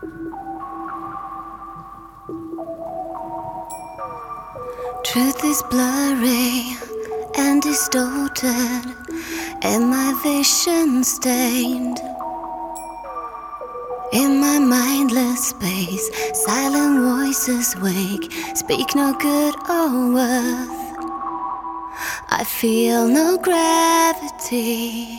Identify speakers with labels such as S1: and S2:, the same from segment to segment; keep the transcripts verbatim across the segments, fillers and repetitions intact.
S1: Truth is blurry and distorted, and my vision stained. In my mindless space, silent voices wake, speak no good or worth. I feel no gravity.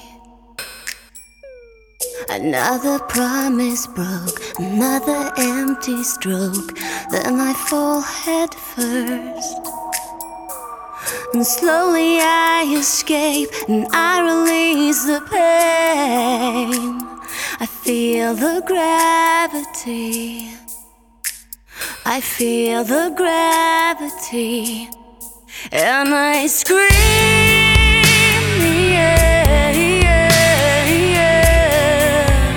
S1: Another promise broke, another empty stroke. Then I fall head first, and slowly I escape, and I release the pain. I feel the gravity, I feel the gravity, and I scream, yeah, yeah, yeah.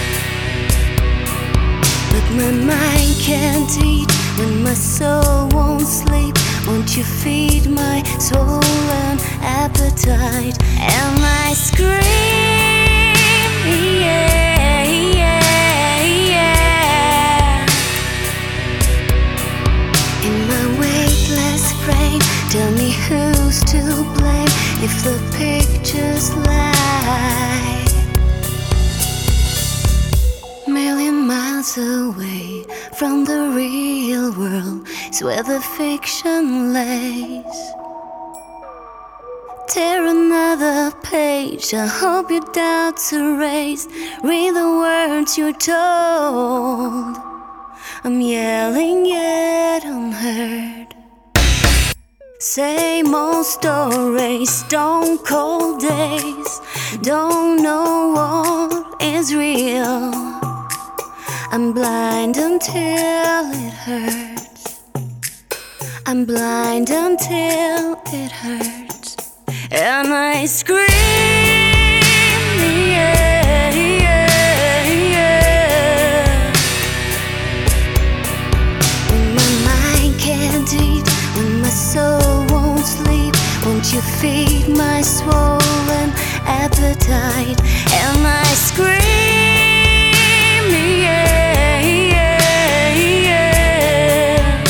S1: But my mind can't eat when my soul won't sleep. Won't you feed my swollen appetite? And I scream, yeah, yeah, yeah. In my weightless brain, tell me who's to blame if the pictures lie. Million miles away from the real world is where the fiction lays. Tear another page, I hope your doubts erased. Read the words you're told. I'm yelling yet unheard. Same old stories, stone cold days. Don't know what is real. I'm blind until it hurts. I'm blind until it hurts. And I scream, yeah, yeah, yeah. When my mind can't eat, when my soul won't sleep, won't you feed my swollen appetite? And I scream, yeah, yeah, yeah.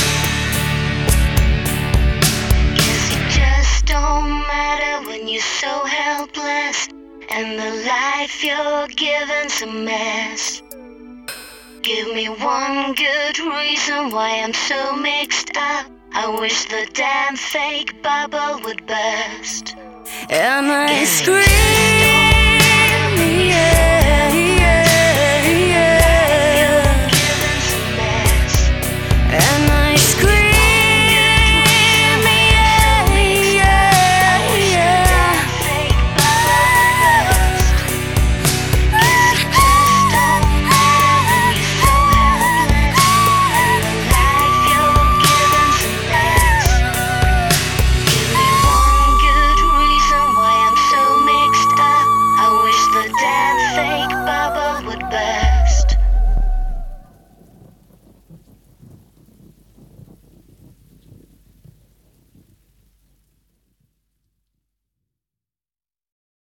S1: 'Cause it just don't matter when you're so helpless, and the life you're given's a mess. Give me one good reason why I'm so mixed up. I wish the damn fake bubble would burst. And I scream.